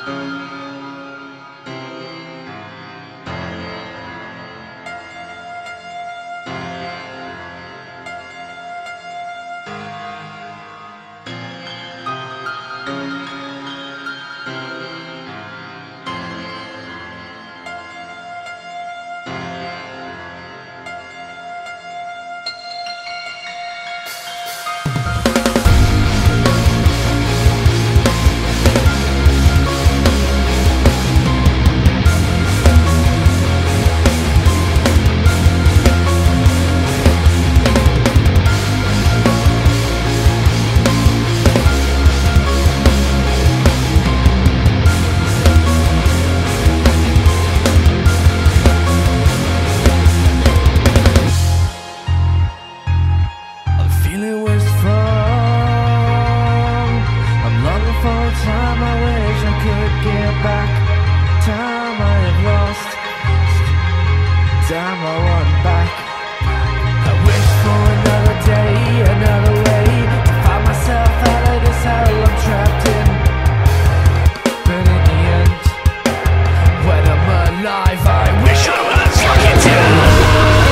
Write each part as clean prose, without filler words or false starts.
Time I want back. I wish for another day, another way to find myself out of this hell I'm trapped in. But in the end, when I'm alive, I wish I was fucking dead.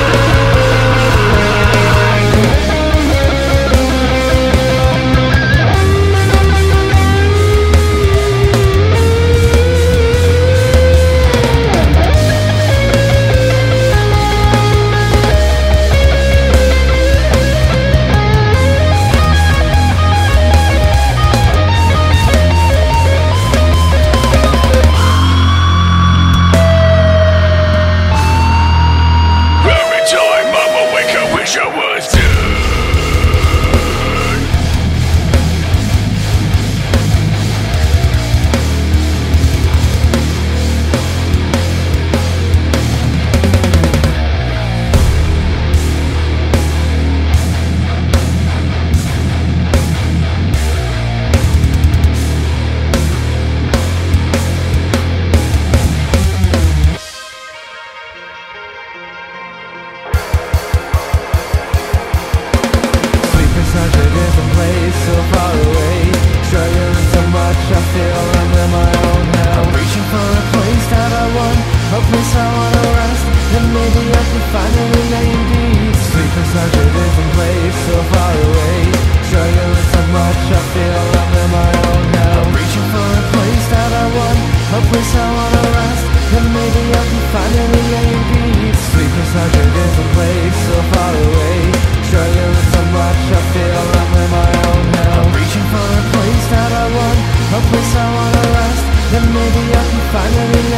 Such a different place, so far away. Struggling so much, I feel I'm in my own hell. I'm reaching for a place that I want, a place I wanna rest, and maybe I can finally lay in peace. Sleep in such a different place, so far away. Struggling so much, I feel I'm in my own hell. I'm reaching for a place that I want, a place I wanna rest, and maybe I can finally lay in peace. Sleep in such a different place, so far away. Struggling so much, I feel I'm in my own hell. I'm reaching for a place that I want, a place I wanna rest, then maybe I can finally